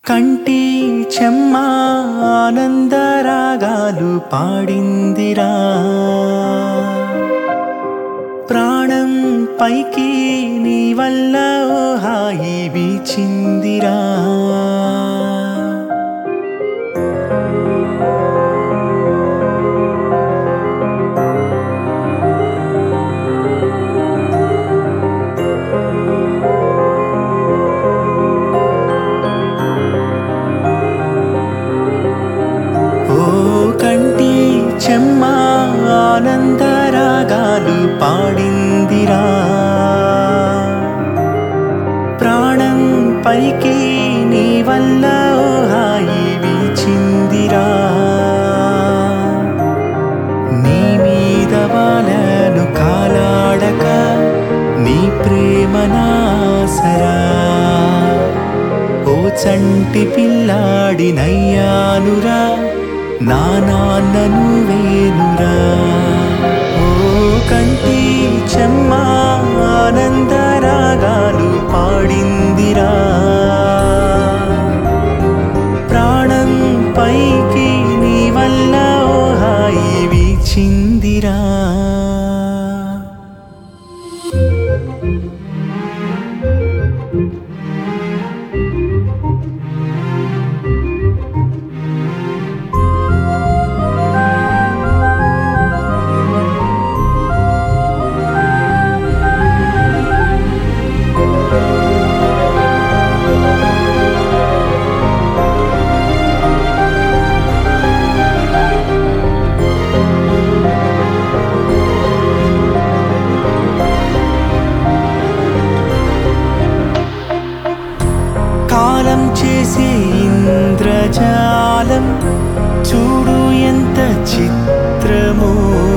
కంటి చెమ్మ ఆనందరాగాలు పాడిందిరా, ప్రాణం పైకి నీ వల్ల ఓ హాయి వీచిందిరా. కంటి చెమ్మ ఆనందరాగాలు పాడిందిరా, ప్రాణం పైకి నీ వల్ల ఓ హాయి వీచిందిరా. నీ మీద వాలను కాలాడక నీ ప్రేమ నాసరా, ఓ చంటి పిల్లాడి నయ్యానురా, నా నాన్నను వేనురా. ఓ కంటి చెమ్మ ఆనందరాగాలు పాడిందిరా, ప్రాణం పైకి నీ వల్ల ఓ హాయి వీచిందిరా. కాలం చేసే ఇంద్రజాలం చూడు ఎంత చిత్రమో,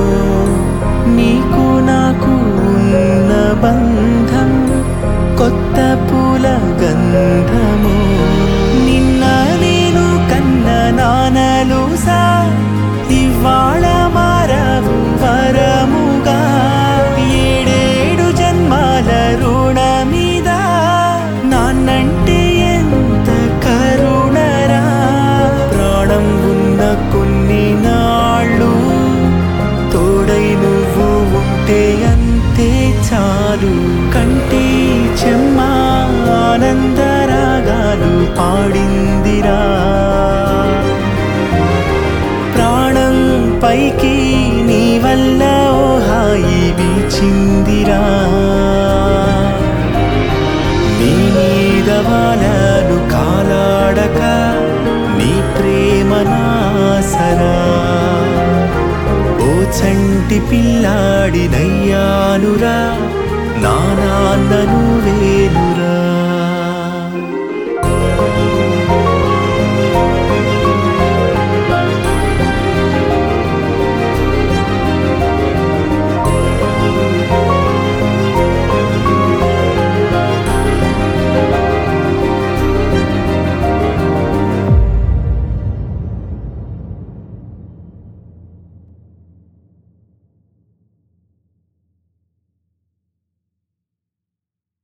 నీకు నాకు ఉన్న బంధం కొత్త పూల గంధము. నిన్న నేను కన్న నానలుసా, ఇవాళ మారవు వరముగా. ఏడేడు జన్మాల రుణమిద, నాన్నంటే ఎంత కరుణరా. ప్రాణం ఉన్న కొన్ని నాళ్ళు తోడై నువ్వు ఉంటే అంతే చాలు. కంటి చెమ్మ ఆనందరాగాలు పాడిందిరా, ప్రాణం పైకి నీ వల్ల ఓ హాయి వీచిందిరా. నీ మీద వాలను కాలాడక నీ ప్రేమ నాసరా, ఓ చంటి పిల్లాడి నయ్యానురా, నా నాన్నను